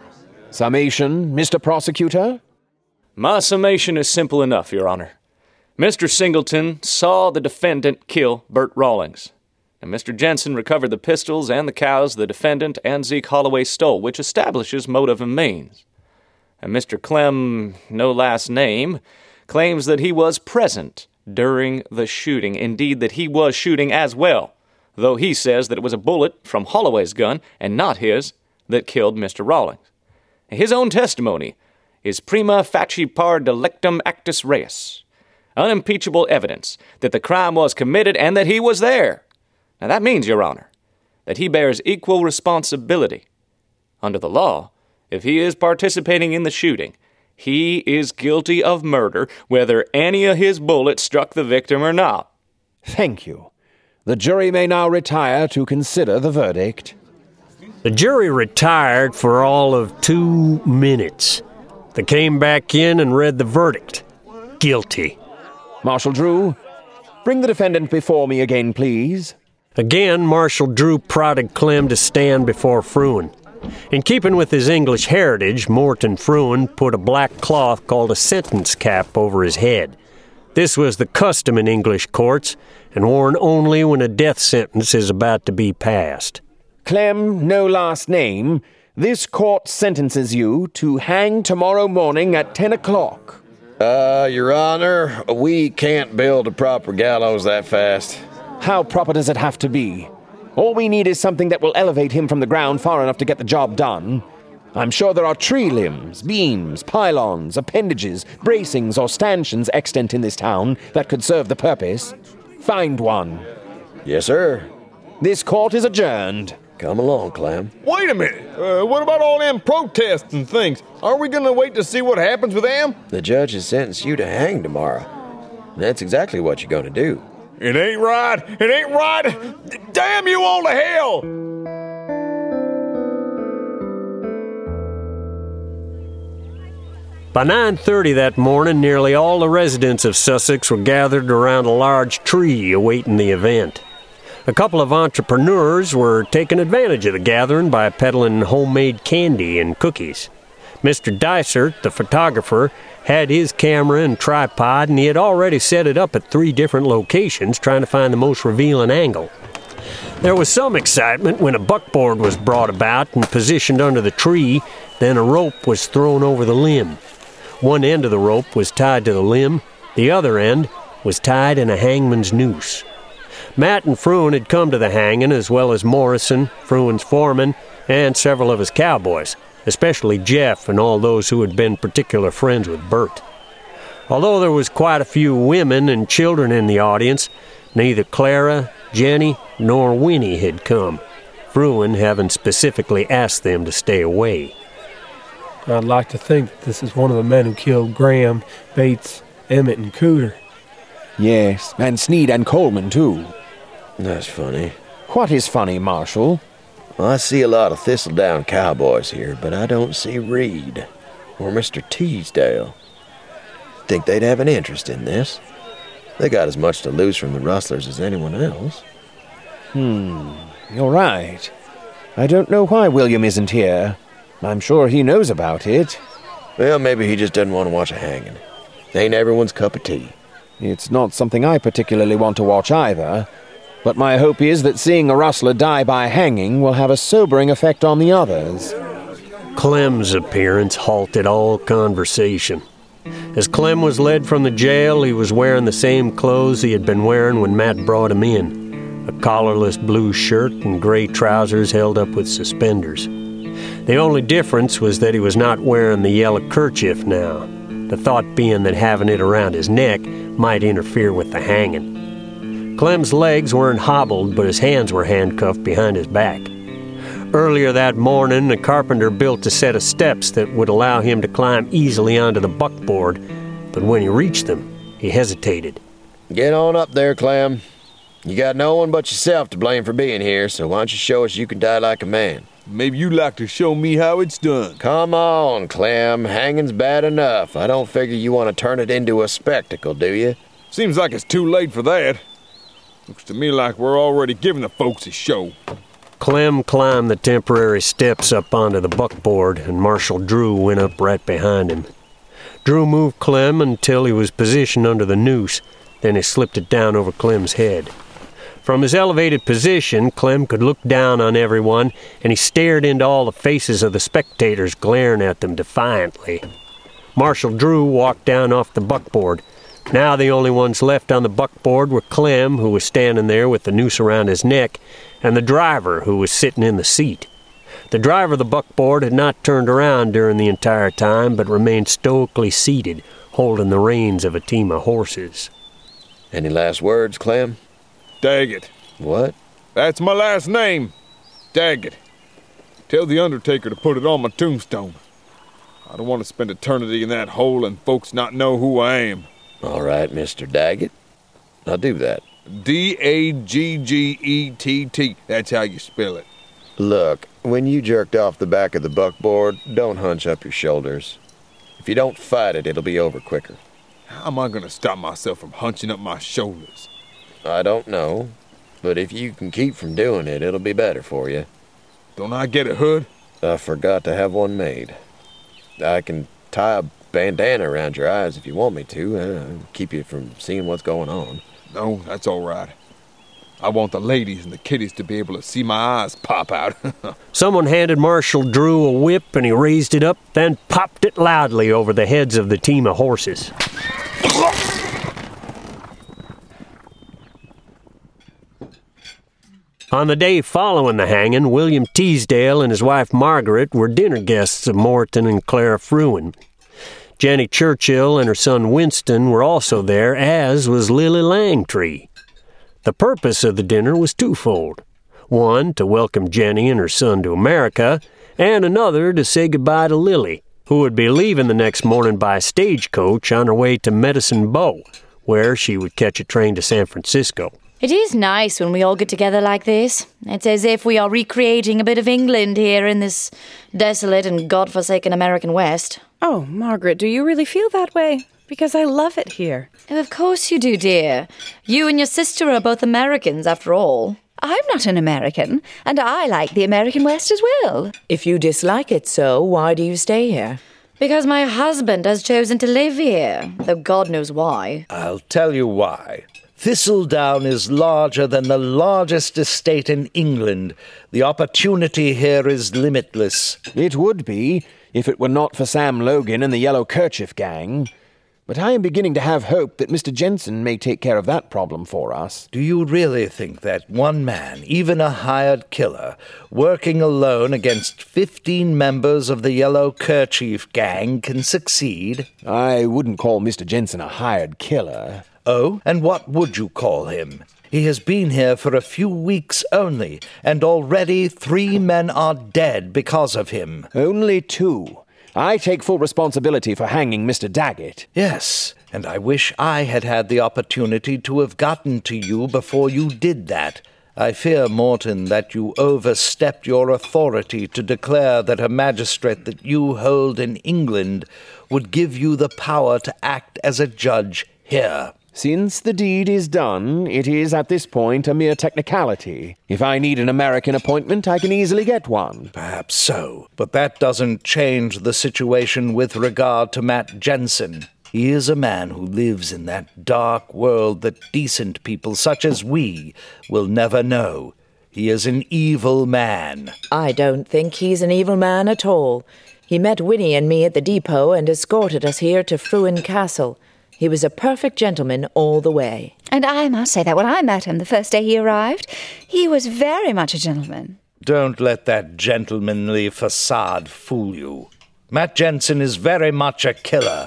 Summation, Mister Prosecutor? My summation is simple enough, Your Honor. Mister Singleton saw the defendant kill Burt Rawlings, and Mister Jensen recovered the pistols and the cows the defendant and Zeke Holloway stole, which establishes motive and means. And Mister Clem, no last name, claims that he was present during the shooting, indeed that he was shooting as well, though he says that it was a bullet from Holloway's gun, and not his, that killed Mister Rawlings. His own testimony is prima facie par delictum actus reus, unimpeachable evidence that the crime was committed and that he was there. Now that means, Your Honor, that he bears equal responsibility. Under the law, if he is participating in the shooting, he is guilty of murder, whether any of his bullets struck the victim or not. Thank you. The jury may now retire to consider the verdict. The jury retired for all of two minutes. They came back in and read the verdict. Guilty. Marshal Drew, bring the defendant before me again, please. Again, Marshal Drew prodded Clem to stand before Fruin. In keeping with his English heritage, Morton Fruin put a black cloth called a sentence cap over his head. This was the custom in English courts, and worn only when a death sentence is about to be passed. Clem, no last name, this court sentences you to hang tomorrow morning at ten o'clock. Uh, Your Honor, we can't build a proper gallows that fast. How proper does it have to be? All we need is something that will elevate him from the ground far enough to get the job done. I'm sure there are tree limbs, beams, pylons, appendages, bracings, or stanchions extant in this town that could serve the purpose. Find one. Yes, sir. This court is adjourned. Come along, Clem. Wait a minute. Uh, what about all them protests and things? Aren't we going to wait to see what happens with them? The judge has sentenced you to hang tomorrow. That's exactly what you're going to do. It ain't right. It ain't right. Damn you all to hell! By nine thirty that morning, nearly all the residents of Sussex were gathered around a large tree awaiting the event. A couple of entrepreneurs were taking advantage of the gathering by peddling homemade candy and cookies. Mister Dysart, the photographer, had his camera and tripod, and he had already set it up at three different locations, trying to find the most revealing angle. There was some excitement when a buckboard was brought about and positioned under the tree, then a rope was thrown over the limb. One end of the rope was tied to the limb, the other end was tied in a hangman's noose. Matt and Fruin had come to the hanging, as well as Morrison, Fruin's foreman, and several of his cowboys, especially Jeff and all those who had been particular friends with Burt. Although there was quite a few women and children in the audience, neither Clara, Jenny, nor Winnie had come, Fruin having specifically asked them to stay away. I'd like to think that this is one of the men who killed Graham, Bates, Emmett, and Cooter. Yes, and Sneed and Coleman, too. That's funny. What is funny, Marshal? Well, I see a lot of Thistledown cowboys here, but I don't see Reed or Mister Teasdale. Think they'd have an interest in this. They got as much to lose from the rustlers as anyone else. Hmm, you're right. I don't know why William isn't here. I'm sure he knows about it. Well, maybe he just doesn't want to watch a hanging. Ain't everyone's cup of tea. It's not something I particularly want to watch either. But my hope is that seeing a rustler die by hanging will have a sobering effect on the others. Clem's appearance halted all conversation. As Clem was led from the jail, he was wearing the same clothes he had been wearing when Matt brought him in. A collarless blue shirt and gray trousers held up with suspenders. The only difference was that he was not wearing the yellow kerchief now, the thought being that having it around his neck might interfere with the hanging. Clem's legs weren't hobbled, but his hands were handcuffed behind his back. Earlier that morning, the carpenter built a set of steps that would allow him to climb easily onto the buckboard, but when he reached them, he hesitated. Get on up there, Clem. You got no one but yourself to blame for being here, so why don't you show us you can die like a man? Maybe you'd like to show me how it's done. Come on, Clem. Hanging's bad enough. I don't figure you want to turn it into a spectacle, do you? Seems like it's too late for that. Looks to me like we're already giving the folks a show. Clem climbed the temporary steps up onto the buckboard, and Marshal Drew went up right behind him. Drew moved Clem until he was positioned under the noose, then he slipped it down over Clem's head. From his elevated position, Clem could look down on everyone, and he stared into all the faces of the spectators, glaring at them defiantly. Marshal Drew walked down off the buckboard. Now the only ones left on the buckboard were Clem, who was standing there with the noose around his neck, and the driver, who was sitting in the seat. The driver of the buckboard had not turned around during the entire time, but remained stoically seated, holding the reins of a team of horses. Any last words, Clem? Daggett. What? That's my last name. Daggett. Tell the undertaker to put it on my tombstone. I don't want to spend eternity in that hole and folks not know who I am. All right, Mister Daggett. I'll do that. D A G G E T T. That's how you spell it. Look, when you jerked off the back of the buckboard, don't hunch up your shoulders. If you don't fight it, it'll be over quicker. How am I going to stop myself from hunching up my shoulders? I don't know, but if you can keep from doing it, it'll be better for you. Don't I get a hood? I forgot to have one made. I can tie a bandana around your eyes if you want me to, uh, keep you from seeing what's going on. No, that's all right. I want the ladies and the kiddies to be able to see my eyes pop out. Someone handed Marshal Drew a whip, and he raised it up, then popped it loudly over the heads of the team of horses. On the day following the hanging, William Teasdale and his wife Margaret were dinner guests of Morton and Clara Fruin. Jenny Churchill and her son Winston were also there, as was Lily Langtree. The purpose of the dinner was twofold. One, to welcome Jenny and her son to America, and another to say goodbye to Lily, who would be leaving the next morning by stagecoach on her way to Medicine Bow, where she would catch a train to San Francisco. It is nice when we all get together like this. It's as if we are recreating a bit of England here in this desolate and godforsaken American West. Oh, Margaret, do you really feel that way? Because I love it here. Of course you do, dear. You and your sister are both Americans, after all. I'm not an American, and I like the American West as well. If you dislike it so, why do you stay here? Because my husband has chosen to live here, though God knows why. I'll tell you why. Thistledown is larger than the largest estate in England. The opportunity here is limitless. It would be, if it were not for Sam Logan and the Yellow Kerchief Gang. But I am beginning to have hope that Mister Jensen may take care of that problem for us. Do you really think that one man, even a hired killer, working alone against fifteen members of the Yellow Kerchief Gang can succeed? I wouldn't call Mister Jensen a hired killer. Oh, and what would you call him? He has been here for a few weeks only, and already three men are dead because of him. Only two. I take full responsibility for hanging Mister Daggett. Yes, and I wish I had had the opportunity to have gotten to you before you did that. I fear, Morton, that you overstepped your authority to declare that a magistrate that you hold in England would give you the power to act as a judge here. Since the deed is done, it is at this point a mere technicality. If I need an American appointment, I can easily get one. Perhaps so, but that doesn't change the situation with regard to Matt Jensen. He is a man who lives in that dark world that decent people such as we will never know. He is an evil man. I don't think he's an evil man at all. He met Winnie and me at the depot and escorted us here to Fruin Castle. He was a perfect gentleman all the way. And I must say that when I met him the first day he arrived, he was very much a gentleman. Don't let that gentlemanly facade fool you. Matt Jensen is very much a killer.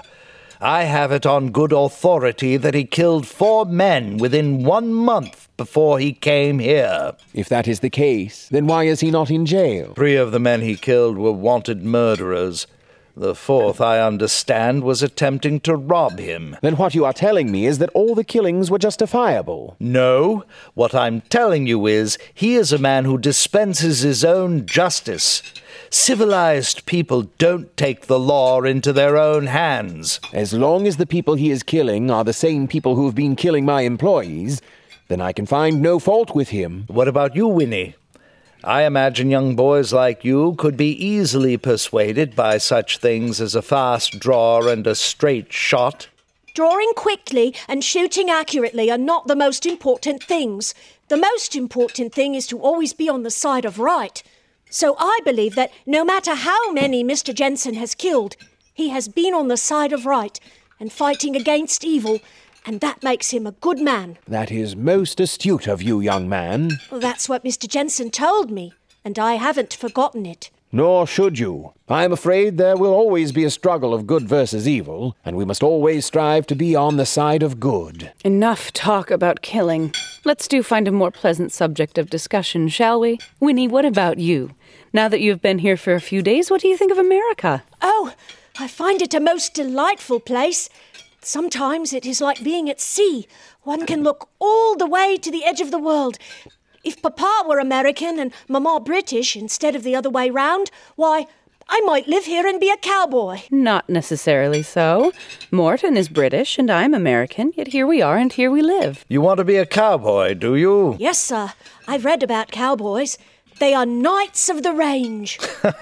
I have it on good authority that he killed four men within one month before he came here. If that is the case, then why is he not in jail? Three of the men he killed were wanted murderers. The fourth, I understand, was attempting to rob him. Then what you are telling me is that all the killings were justifiable. No. What I'm telling you is, he is a man who dispenses his own justice. Civilized people don't take the law into their own hands. As long as the people he is killing are the same people who have been killing my employees, then I can find no fault with him. What about you, Winnie? I imagine young boys like you could be easily persuaded by such things as a fast draw and a straight shot. Drawing quickly and shooting accurately are not the most important things. The most important thing is to always be on the side of right. So I believe that no matter how many Mister Jensen has killed, he has been on the side of right and fighting against evil, and that makes him a good man. That is most astute of you, young man. Well, that's what Mister Jensen told me, and I haven't forgotten it. Nor should you. I am afraid there will always be a struggle of good versus evil, and we must always strive to be on the side of good. Enough talk about killing. Let's do find a more pleasant subject of discussion, shall we? Winnie, what about you? Now that you've been here for a few days, what do you think of America? Oh, I find it a most delightful place. Sometimes it is like being at sea. One can look all the way to the edge of the world. If Papa were American and Mama British instead of the other way round, why, I might live here and be a cowboy. Not necessarily so. Morton is British and I'm American, yet here we are and here we live. You want to be a cowboy, do you? Yes, sir. I've read about cowboys. They are knights of the range.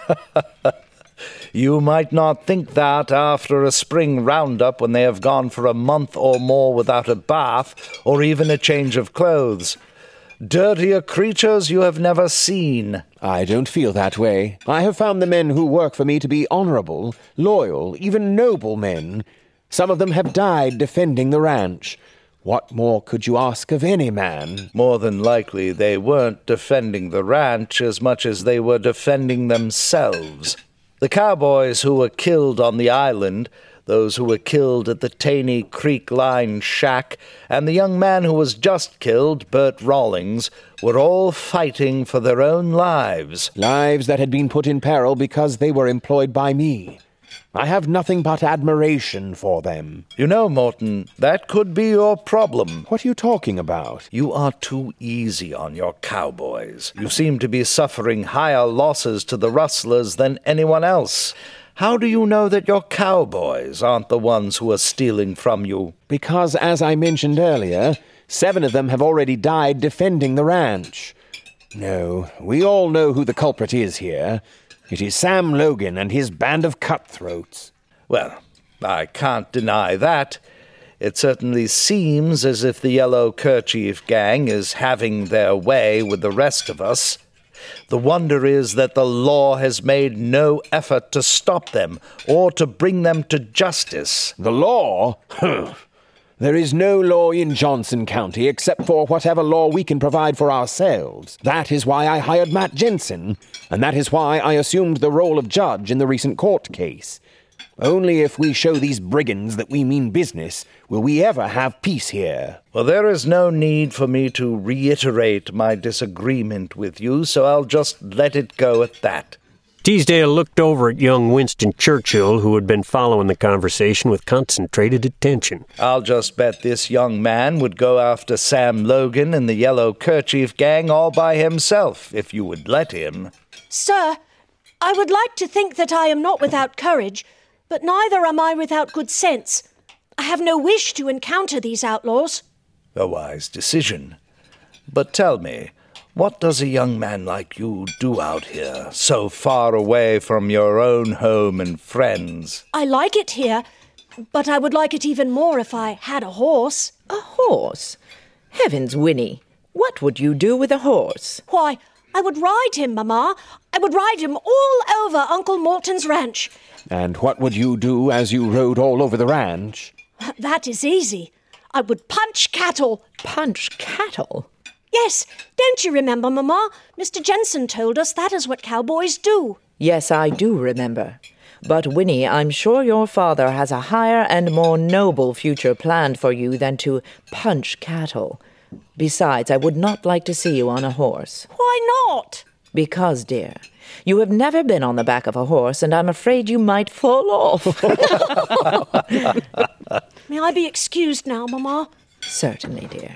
You might not think that after a spring roundup when they have gone for a month or more without a bath or even a change of clothes. Dirtier creatures you have never seen. I don't feel that way. I have found the men who work for me to be honorable, loyal, even noble men. Some of them have died defending the ranch. What more could you ask of any man? More than likely they weren't defending the ranch as much as they were defending themselves. The cowboys who were killed on the island, those who were killed at the Taney Creek Line shack, and the young man who was just killed, Bert Rawlings, were all fighting for their own lives. Lives that had been put in peril because they were employed by me. I have nothing but admiration for them. You know, Morton, that could be your problem. What are you talking about? You are too easy on your cowboys. You seem to be suffering higher losses to the rustlers than anyone else. How do you know that your cowboys aren't the ones who are stealing from you? Because, as I mentioned earlier, seven of them have already died defending the ranch. No, we all know who the culprit is here. It is Sam Logan and his band of cutthroats. Well, I can't deny that. It certainly seems as if the Yellow Kerchief Gang is having their way with the rest of us. The wonder is that the law has made no effort to stop them or to bring them to justice. The law? There is no law in Johnson County except for whatever law we can provide for ourselves. That is why I hired Matt Jensen, and that is why I assumed the role of judge in the recent court case. Only if we show these brigands that we mean business will we ever have peace here. Well, there is no need for me to reiterate my disagreement with you, so I'll just let it go at that. Teasdale looked over at young Winston Churchill, who had been following the conversation with concentrated attention. I'll just bet this young man would go after Sam Logan and the Yellow Kerchief Gang all by himself, if you would let him. Sir, I would like to think that I am not without courage, but neither am I without good sense. I have no wish to encounter these outlaws. A wise decision. But tell me, what does a young man like you do out here, so far away from your own home and friends? I like it here, but I would like it even more if I had a horse. A horse? Heavens, Winnie, what would you do with a horse? Why, I would ride him, Mamma. I would ride him all over Uncle Morton's ranch. And what would you do as you rode all over the ranch? That is easy. I would punch cattle. Punch cattle? Yes, don't you remember, Mamma? Mister Jensen told us that is what cowboys do. Yes, I do remember. But, Winnie, I'm sure your father has a higher and more noble future planned for you than to punch cattle. Besides, I would not like to see you on a horse. Why not? Because, dear, you have never been on the back of a horse, and I'm afraid you might fall off. May I be excused now, Mamma? Certainly, dear.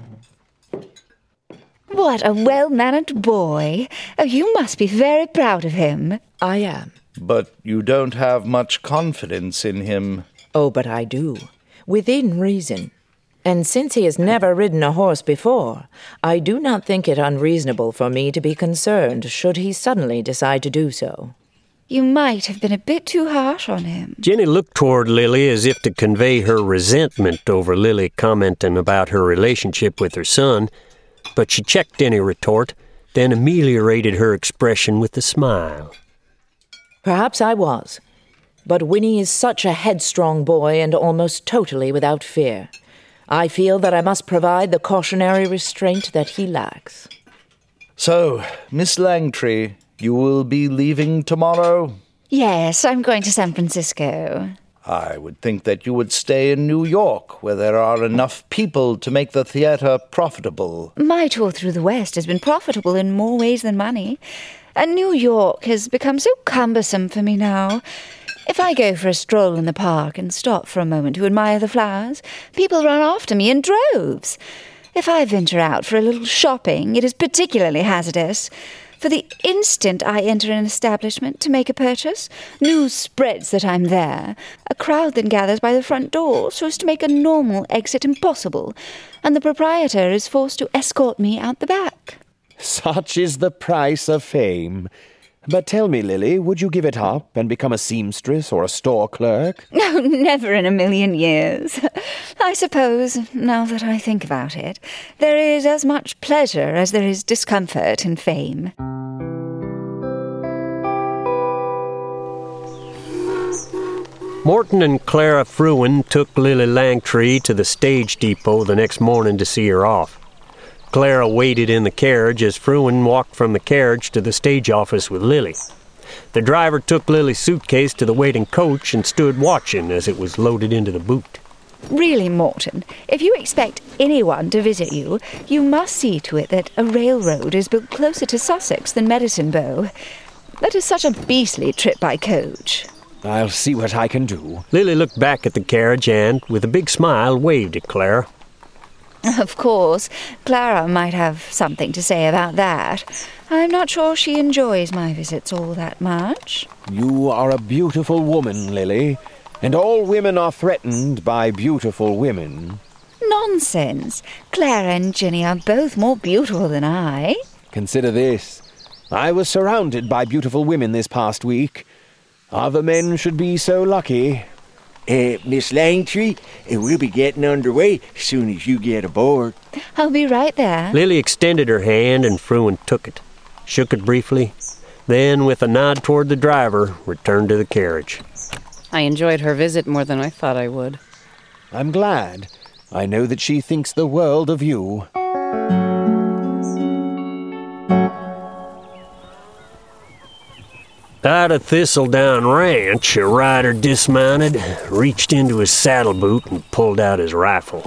What a well-mannered boy. Oh, you must be very proud of him. I am. But you don't have much confidence in him. Oh, but I do. Within reason. And since he has never ridden a horse before, I do not think it unreasonable for me to be concerned should he suddenly decide to do so. You might have been a bit too harsh on him. Jenny looked toward Lily as if to convey her resentment over Lily commenting about her relationship with her son, but she checked any retort, then ameliorated her expression with a smile. Perhaps I was, but Winnie is such a headstrong boy and almost totally without fear. I feel that I must provide the cautionary restraint that he lacks. So, Miss Langtry, you will be leaving tomorrow? Yes, I'm going to San Francisco. I would think that you would stay in New York, where there are enough people to make the theater profitable. My tour through the West has been profitable in more ways than money. And New York has become so cumbersome for me now. If I go for a stroll in the park and stop for a moment to admire the flowers, people run after me in droves. If I venture out for a little shopping, it is particularly hazardous. For the instant I enter an establishment to make a purchase, news spreads that I'm there. A crowd then gathers by the front door so as to make a normal exit impossible, and the proprietor is forced to escort me out the back. Such is the price of fame. But tell me, Lily, would you give it up and become a seamstress or a store clerk? No, never in a million years. I suppose, now that I think about it, there is as much pleasure as there is discomfort in fame. Morton and Clara Fruin took Lily Langtry to the stage depot the next morning to see her off. Clara waited in the carriage as Fruin walked from the carriage to the stage office with Lily. The driver took Lily's suitcase to the waiting coach and stood watching as it was loaded into the boot. Really, Morton, if you expect anyone to visit you, you must see to it that a railroad is built closer to Sussex than Medicine Bow. That is such a beastly trip by coach. I'll see what I can do. Lily looked back at the carriage and, with a big smile, waved at Clara. Of course, Clara might have something to say about that. I'm not sure she enjoys my visits all that much. You are a beautiful woman, Lily, and all women are threatened by beautiful women. Nonsense. Clara and Jenny are both more beautiful than I. Consider this. I was surrounded by beautiful women this past week. Other men should be so lucky. Uh, Miss Langtry, uh, we'll be getting underway as soon as you get aboard. I'll be right there. Lily extended her hand and Fruin took it, shook it briefly, then with a nod toward the driver, returned to the carriage. I enjoyed her visit more than I thought I would. I'm glad. I know that she thinks the world of you. Out of Thistledown Ranch, a rider dismounted, reached into his saddle boot, and pulled out his rifle.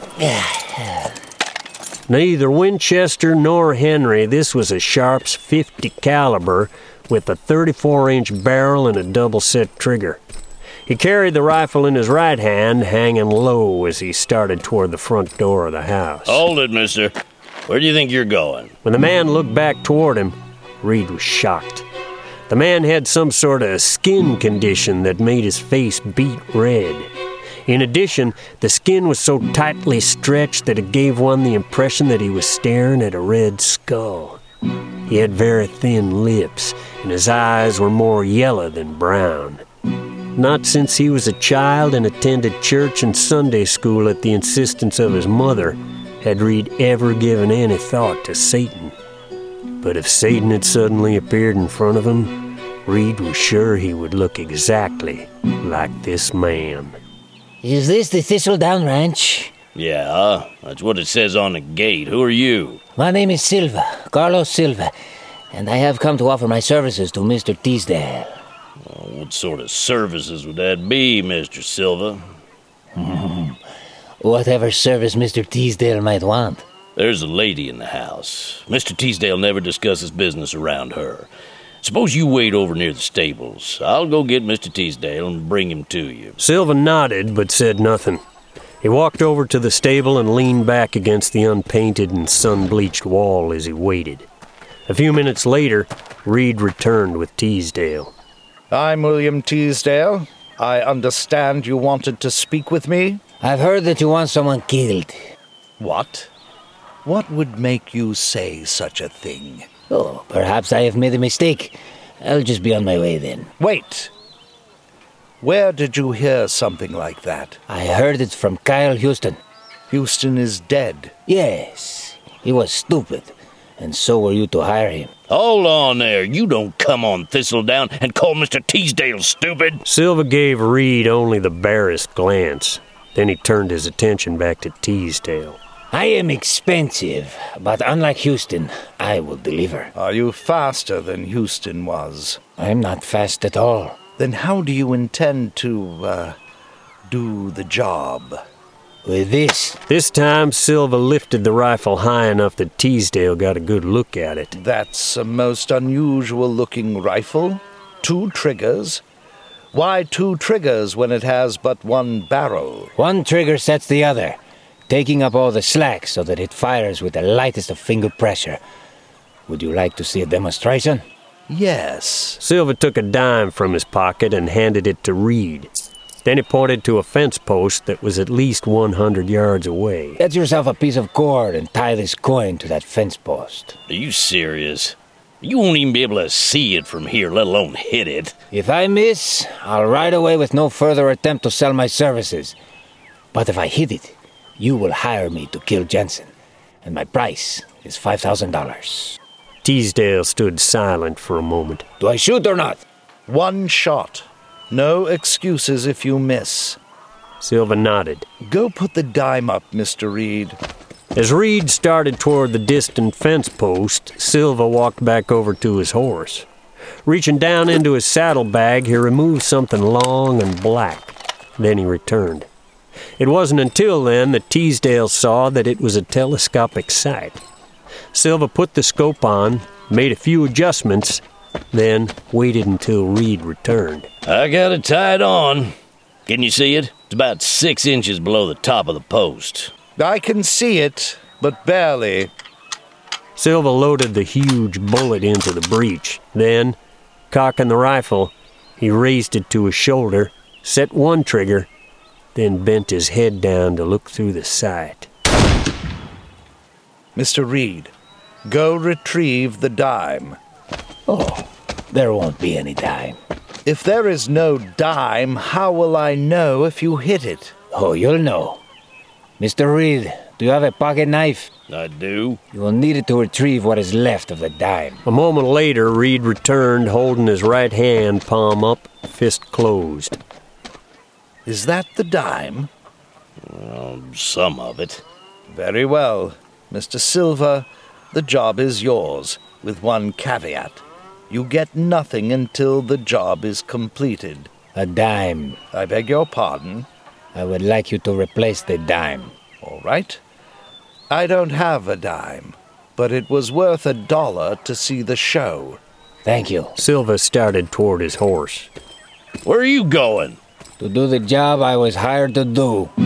Neither Winchester nor Henry, this was a Sharps fifty caliber with a thirty-four inch barrel and a double-set trigger. He carried the rifle in his right hand, hanging low as he started toward the front door of the house. Hold it, mister. Where do you think you're going? When the man looked back toward him, Reed was shocked. The man had some sort of skin condition that made his face beet red. In addition, the skin was so tightly stretched that it gave one the impression that he was staring at a red skull. He had very thin lips, and his eyes were more yellow than brown. Not since he was a child and attended church and Sunday school at the insistence of his mother had Reed ever given any thought to Satan. But if Satan had suddenly appeared in front of him, Reed was sure he would look exactly like this man. Is this the Thistledown Ranch? Yeah, that's what it says on the gate. Who are you? My name is Silva, Carlos Silva, and I have come to offer my services to Mister Teasdale. Well, what sort of services would that be, Mister Silva? Whatever service Mister Teasdale might want. There's a lady in the house. Mister Teasdale never discusses business around her. Suppose you wait over near the stables. I'll go get Mister Teasdale and bring him to you. Silva nodded but said nothing. He walked over to the stable and leaned back against the unpainted and sun-bleached wall as he waited. A few minutes later, Reed returned with Teasdale. I'm William Teasdale. I understand you wanted to speak with me? I've heard that you want someone killed. What? What would make you say such a thing? Oh, perhaps I have made a mistake. I'll just be on my way then. Wait! Where did you hear something like that? I heard it from Kyle Houston. Houston is dead? Yes. He was stupid, and so were you to hire him. Hold on there. You don't come on Thistledown and call Mister Teasdale stupid. Silva gave Reed only the barest glance. Then he turned his attention back to Teasdale. I am expensive, but unlike Houston, I will deliver. Are you faster than Houston was? I am not fast at all. Then how do you intend to, uh, do the job? With this. This time, Silva lifted the rifle high enough that Teasdale got a good look at it. That's a most unusual-looking rifle. Two triggers. Why two triggers when it has but one barrel? One trigger sets the other, taking up all the slack so that it fires with the lightest of finger pressure. Would you like to see a demonstration? Yes. Silva took a dime from his pocket and handed it to Reed. Then he pointed to a fence post that was at least one hundred yards away. Get yourself a piece of cord and tie this coin to that fence post. Are you serious? You won't even be able to see it from here, let alone hit it. If I miss, I'll ride away with no further attempt to sell my services. But if I hit it, you will hire me to kill Jensen, and my price is five thousand dollars. Teasdale stood silent for a moment. Do I shoot or not? One shot. No excuses if you miss. Silva nodded. Go put the dime up, Mister Reed. As Reed started toward the distant fence post, Silva walked back over to his horse. Reaching down into his saddlebag, he removed something long and black. Then he returned. It wasn't until then that Teasdale saw that it was a telescopic sight. Silva put the scope on, made a few adjustments, then waited until Reed returned. I got it tied on. Can you see it? It's about six inches below the top of the post. I can see it, but barely. Silva loaded the huge bullet into the breech. Then, cocking the rifle, he raised it to his shoulder, set one trigger, then bent his head down to look through the sight. Mister Reed, go retrieve the dime. Oh, there won't be any dime. If there is no dime, how will I know if you hit it? Oh, you'll know. Mister Reed, do you have a pocket knife? I do. You will need it to retrieve what is left of the dime. A moment later, Reed returned, holding his right hand palm up, fist closed. Is that the dime? Well, some of it. Very well. Mister Silva, the job is yours, with one caveat. You get nothing until the job is completed. A dime. I beg your pardon? I would like you to replace the dime. All right. I don't have a dime, but it was worth a dollar to see the show. Thank you. Silva started toward his horse. Where are you going? To do the job I was hired to do.